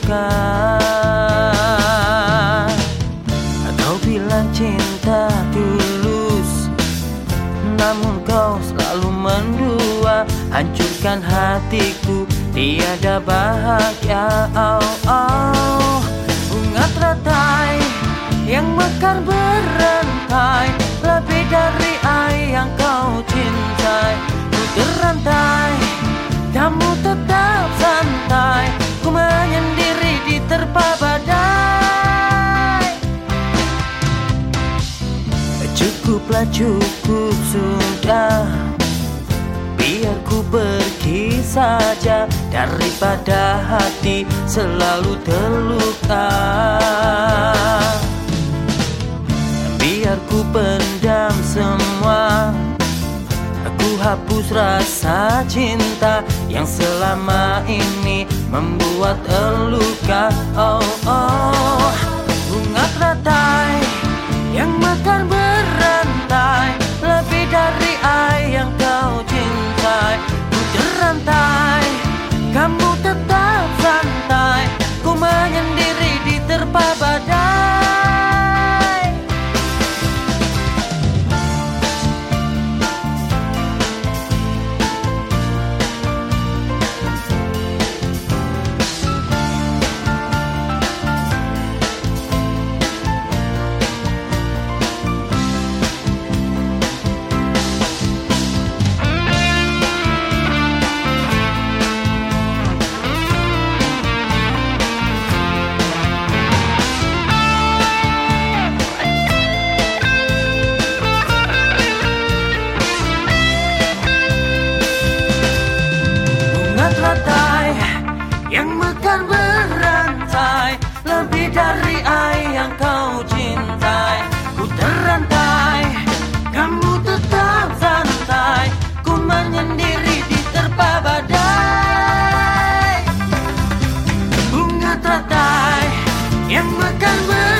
luka. Kau bilang cinta tulus, namun kau selalu mendua, hancurkan hatiku, tiada bahagia. Bunga teratai yang mekar berantai, lebih dari air yang kau cintai. Ku terantai, kamu tetap santai, ku menyendiri di terpa badai. Cukuplah, cukup sudah, biar ku pergi saja, daripada hati selalu terluka. Biar ku pendam semua, aku hapus rasa cinta yang selama ini membuat terluka. Bunga teratai yang mekar berantai, lebih dari air yang kau cintai. Ku terantai, kamu tetap santai, ku menyendiri di terpa badai. Teratai yang mekar berantai, lebih dari air yang kau cintai. Ku terantai, kamu tetap santai, ku menyendiri di terpa badai. Bunga teratai yang mekar berantai,